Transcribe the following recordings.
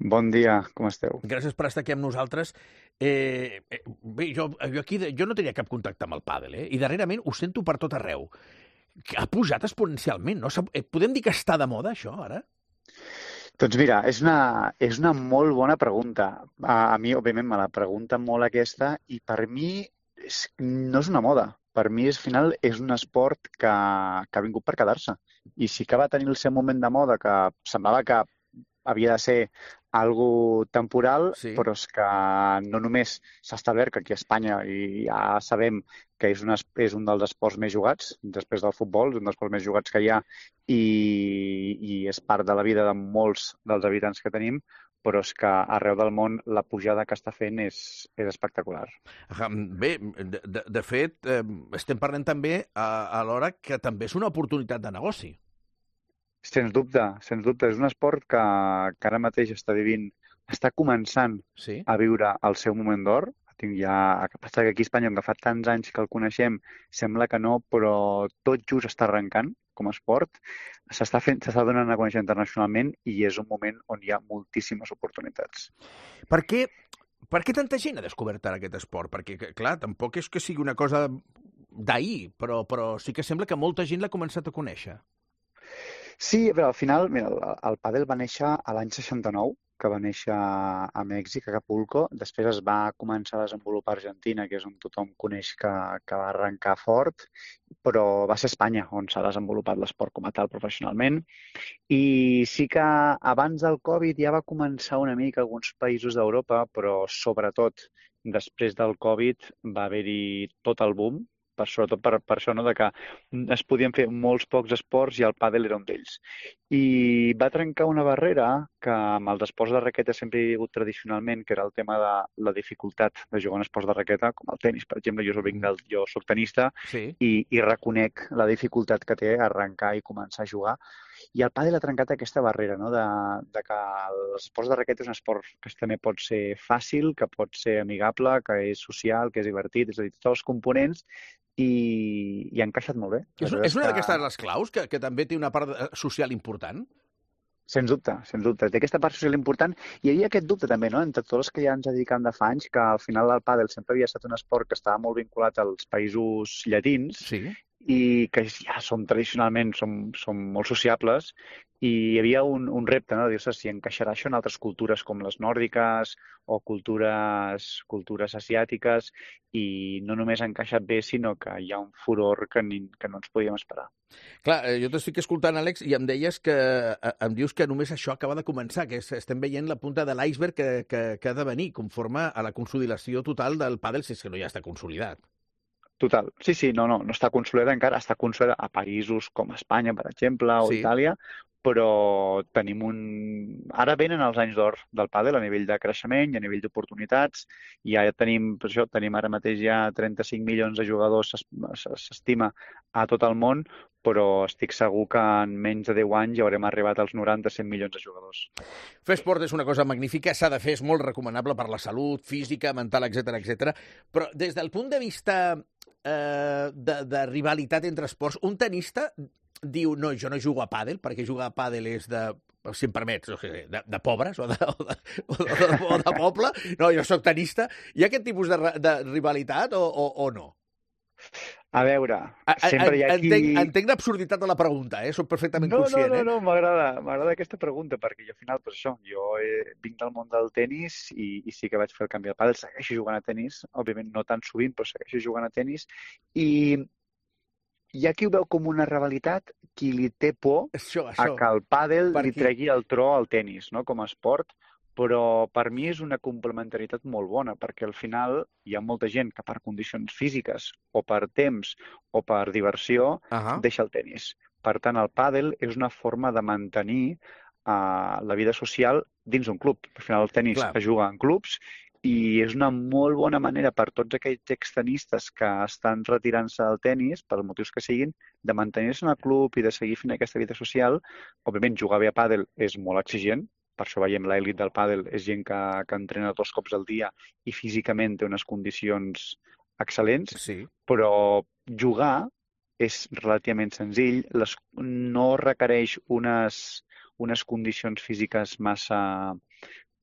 Bon dia, com esteu? Gràcies per estar aquí amb nosaltres. Bé, jo no tenia cap contacte amb el pàdel, i darrerament ho sento per tot arreu. Que ha pujat exponencialment, no? Podem dir que està de moda, això, ara? Doncs mira, és una molt bona pregunta. A mi, òbviament, me la pregunta molt aquesta i per mi no és una moda. Per mi, al final, és un esport que ha vingut per quedar-se. I sí que va tenir el seu moment de moda, que semblava que havia de ser algo temporal, Sí. però és que no només s'ha establert que aquí a Espanya i ja sabem que és un dels esports més jugats, després del futbol, és un dels esports més jugats que hi ha i és part de la vida de molts dels habitants que tenim, però és que arreu del món la pujada que està fent és espectacular. Bé, de fet, estem parlant també alhora que també és una oportunitat de negoci. Sens dubte, sens dubte. És un esport que ara mateix està començant Sí. a viure el seu moment d'or. Tinc ja, el que passa que aquí a Espanya, com que fa tants anys que el coneixem, sembla que no, però tot just està arrencant com a esport. S'està donant a conèixer internacionalment i és un moment on hi ha moltíssimes oportunitats. Per què, per què tanta gent ha descobert ara aquest esport? Perquè, clar, tampoc és que sigui una cosa d'ahir, però sí que sembla que molta gent l'ha començat a conèixer. Sí, però al final, mira, el pàdel va néixer a l'any 69, que va néixer a Mèxic, a Acapulco. Després es va començar a desenvolupar a Argentina, que és on tothom coneix que va arrencar fort, però va ser a Espanya on s'ha desenvolupat l'esport com a tal professionalment. I sí que abans del Covid ja va començar una mica a alguns països d'Europa, però sobretot després del Covid va haver-hi tot el boom, sobretot per això, no, de que es podien fer molts pocs esports i el pàdel era un d'ells. I va trencar una barrera que amb els esports de raqueta sempre hi ha hagut tradicionalment, que era el tema de la dificultat de jugar en esports de raqueta, com el tenis, per exemple. Jo soc tenista Sí. i reconec la dificultat que té arrencar i començar a jugar. I el pàdel ha trencat aquesta barrera, no? de que l'esport de raqueta és un esport que també pot ser fàcil, que pot ser amigable, que és social, que és divertit, és a dir, tots els components i ha encaixat molt bé. La veritat És és una que, d'aquestes les claus, que també té una part social important? sens dubte, sens dubte. Té aquesta part social important. Hi havia aquest dubte també, no?, entre tots els que ja ens dedicam de fa anys, que al final el pàdel sempre havia estat un esport que estava molt vinculat als països llatins Sí. i que ja som molt sociables i hi havia un repte, no?, de dir-se si encaixarà això en altres cultures com les nòrdiques o cultures asiàtiques, i no només ha encaixat bé, sinó que hi ha un furor que no ens podíem esperar. Clar, jo t'estic escoltant, Àlex, i em deies em dius que només això acaba de començar, que estem veient la punta de l'iceberg que ha de venir conforme a la consolidació total del pàdel, si és que no ja està consolidat. Total. Sí, sí, no està consolidada encara, està consolidada a països com Espanya, per exemple, o Sí. Itàlia, però tenim Ara venen els anys d'or del pàdel a nivell de creixement i a nivell d'oportunitats. Ja tenim, per això, tenim ara mateix ja 35 milions de jugadors, s'estima, a tot el món, però estic segur que en menys de 10 anys ja haurem arribat als 90-100 milions de jugadors. Fer esport és una cosa magnífica, s'ha de fer, és molt recomanable per la salut física, mental, etc. Però des del punt de vista de rivalitat entre esports, un tenista diu, no, jo no jugo a pàdel, perquè jugar a pàdel és si em permets, de pobres o de poble. No, jo sóc tenista. Hi ha aquest tipus de rivalitat o no? A veure, sempre hi ha qui... Entenc l'absurditat de la pregunta, soc perfectament No, no, conscient, no, no, m'agrada aquesta pregunta, perquè jo al final, per això, vinc del món del tennis i sí que vaig fer el canvi al pàdel, segueixo jugant a tennis, òbviament no tan sovint, però segueixo jugant a tennis, i hi ha qui ho veu com una rivalitat, qui li té por Això, a que el pàdel per li aquí. tregui el tro al tennis, no?, com a esport, però per mi és una complementarietat molt bona, perquè al final hi ha molta gent que per condicions físiques o per temps o per diversió deixa el tennis. Per tant, el pàdel és una forma de mantenir la vida social dins d'un club. Al final el tennis es juga en clubs i és una molt bona manera per tots aquells extenistes que estan retirant-se del tennis, pels motius que siguin, de mantenir-se en el club i de seguir fent aquesta vida social. Òbviament, jugar bé a pàdel és molt exigent, per això veiem l'elit del pàdel, és gent que entrena 2 cops al dia i físicament té unes condicions excel·lents, Sí. però jugar és relativament senzill, no requereix unes condicions físiques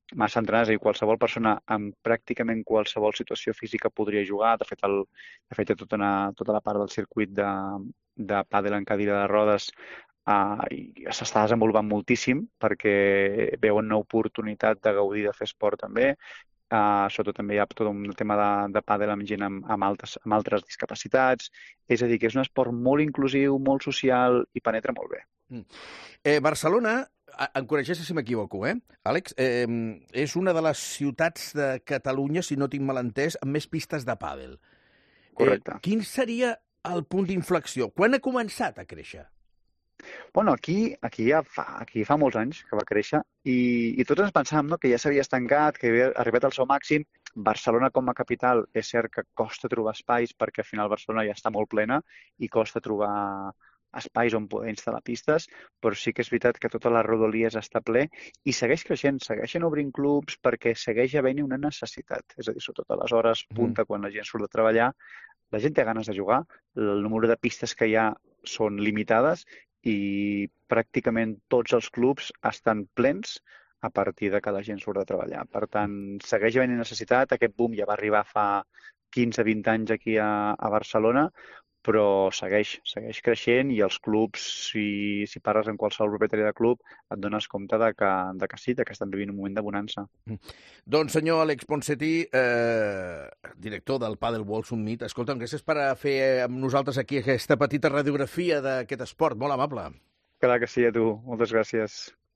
massa entrenades, és a dir, qualsevol persona en pràcticament qualsevol situació física podria jugar. De fet, hi ha tota la part del circuit de pàdel en cadira de rodes i s'està desenvolupant moltíssim perquè veuen una oportunitat de gaudir de fer esport també. Sobretot també hi ha tot un tema de pàdel amb gent amb altres discapacitats. És a dir, que és un esport molt inclusiu, molt social i penetra molt bé. Barcelona, em corregeixes si m'equivoco, Àlex, és una de les ciutats de Catalunya, si no tinc mal entès, amb més pistes de pàdel. Correcte. Quin seria el punt d'inflexió? Quan ha començat a créixer? Bueno, aquí fa molts anys que va créixer i tots ens pensàvem, no, que ja s'havia estancat, que havia arribat al seu màxim. Barcelona com a capital és cert que costa trobar espais perquè al final Barcelona ja està molt plena i costa trobar espais on poder instal·lar pistes, però sí que és veritat que tota la Rodalies està ple i segueix creixent, segueixen obrint clubs perquè segueix havent-hi una necessitat. És a dir, sobretot a les hores punta, quan la gent surt de treballar, la gent té ganes de jugar, el número de pistes que hi ha són limitades i pràcticament tots els clubs estan plens a partir de que la gent surt de treballar. Per tant, segueix havent necessitat. Aquest boom ja va arribar fa 15-20 anys aquí a Barcelona, però segueix creixent i els clubs, si parles amb qualsevol propietari de club, et dones compte de que sí, que estan vivint un moment de bonança. Doncs, senyor Àlex Ponsatí, director del Padel World Summit, escolta'm, gràcies per fer amb nosaltres aquí aquesta petita radiografia d'aquest esport. Molt amable. Clar que sí, a tu. Moltes gràcies.